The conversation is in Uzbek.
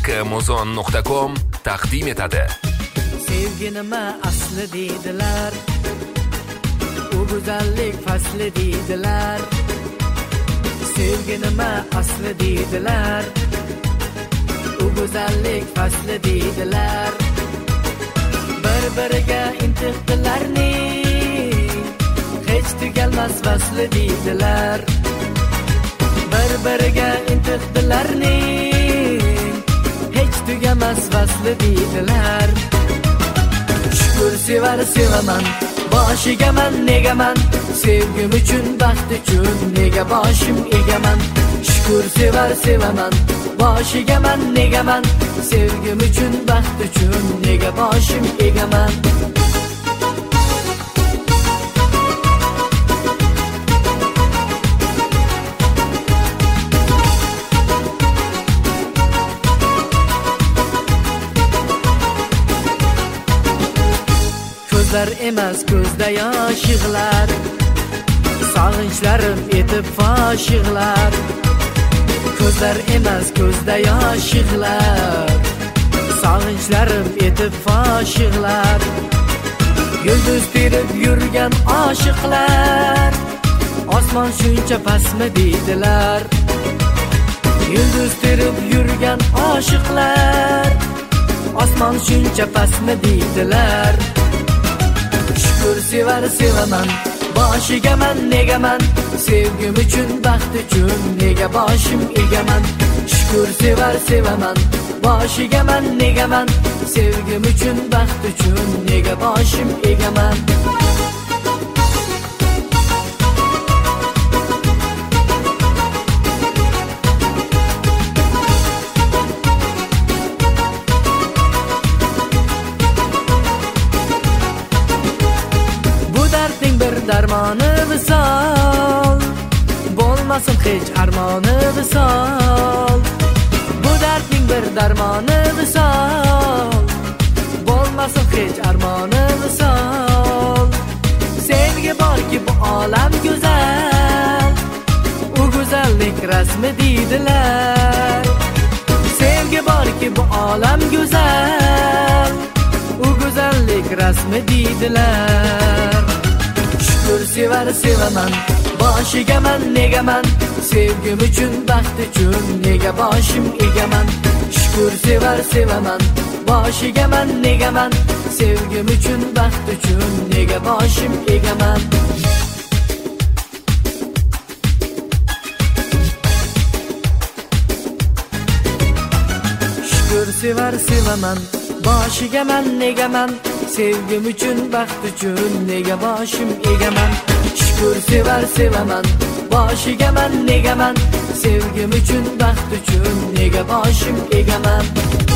Muzon.com taqdim etadi. Sevgi nima asli deydilar, u go'zallik fasli deydilar. Sevgi nima asli deydilar, u go'zallik fasli deydilar. Bir-biriga intiqdilarning hech tugalmas vasli deydilar. Bir-biriga intiqdilarning hech tugamas vasli deydilar. Shukr sevar sevaman, boshigaman negaman, sevgim uchun baxt uchun nega boshim egaman. Shukr sevar sevaman, boshigaman negaman, sevgim uchun baxt uchun nega boshim egaman. Ko'zlar emas ko'zda yosh yig'lar, sog'inchlarim etib fosh yig'lar. Ko'zlar emas ko'zda yosh yig'lar, sog'inchlarim etib fosh yig'lar. Yulduz terib yurgan oshiqlar, osmon shuncha pastmi deydilar. Yulduz terib yurgan oshiqlar, osmon shuncha pastmi deydilar. Shukr sevar sevaman, boshigaman negaman, sevgim uchun baxt uchun nega boshim egaman. Shukr sevar sevaman, boshigaman negaman, sevgim uchun baxt uchun nega boshim egaman. Darmoni visol, bo'lmasin hech armoni visol. Bu dardning bir darmoni visol, bo'lmasin hech armoni visol. Sevgi borki bu olam go'zal, u go'zallik rasmi deydilar. Sevgi borki bu olam go'zal, u go'zallik rasmi deydilar. Shukr sevar sevaman, boshigaman negaman, sevgim uchun baxt uchun nega boshim egaman. Shukr sevar sevaman, boshigaman negaman, sevgim uchun baxt uchun nega boshim egaman. Shukr sevar sevaman, boshigaman negaman, sevgim uchun baxt uchun nega boshim egaman. Shukr sevar sevaman, boshigaman negaman, sevgim uchun baxt uchun nega boshim egaman.